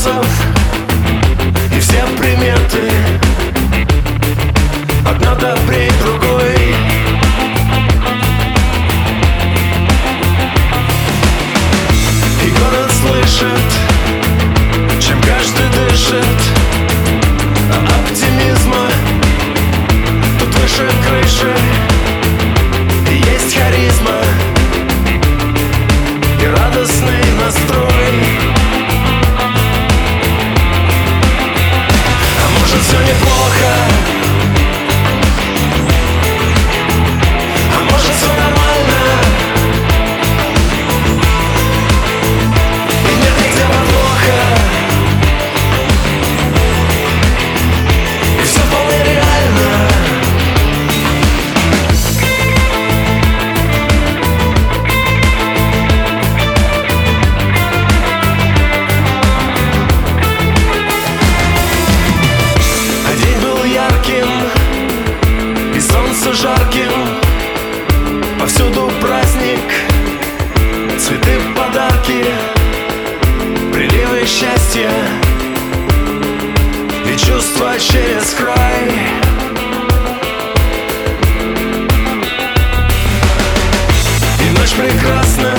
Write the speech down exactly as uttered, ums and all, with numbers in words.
вопросов и все приметы. Одна добрей другой. И город слышит, чем каждый дышит. А оптимизма тут выше крыши. И есть харизма и радостный настрой. А может, все неплохо, а может, все нормально. И нет нигде подвоха, и все вполне реально. И солнце жарким, повсюду праздник, цветы, подарки, приливы счастья и чувства через край. И ночь прекрасная.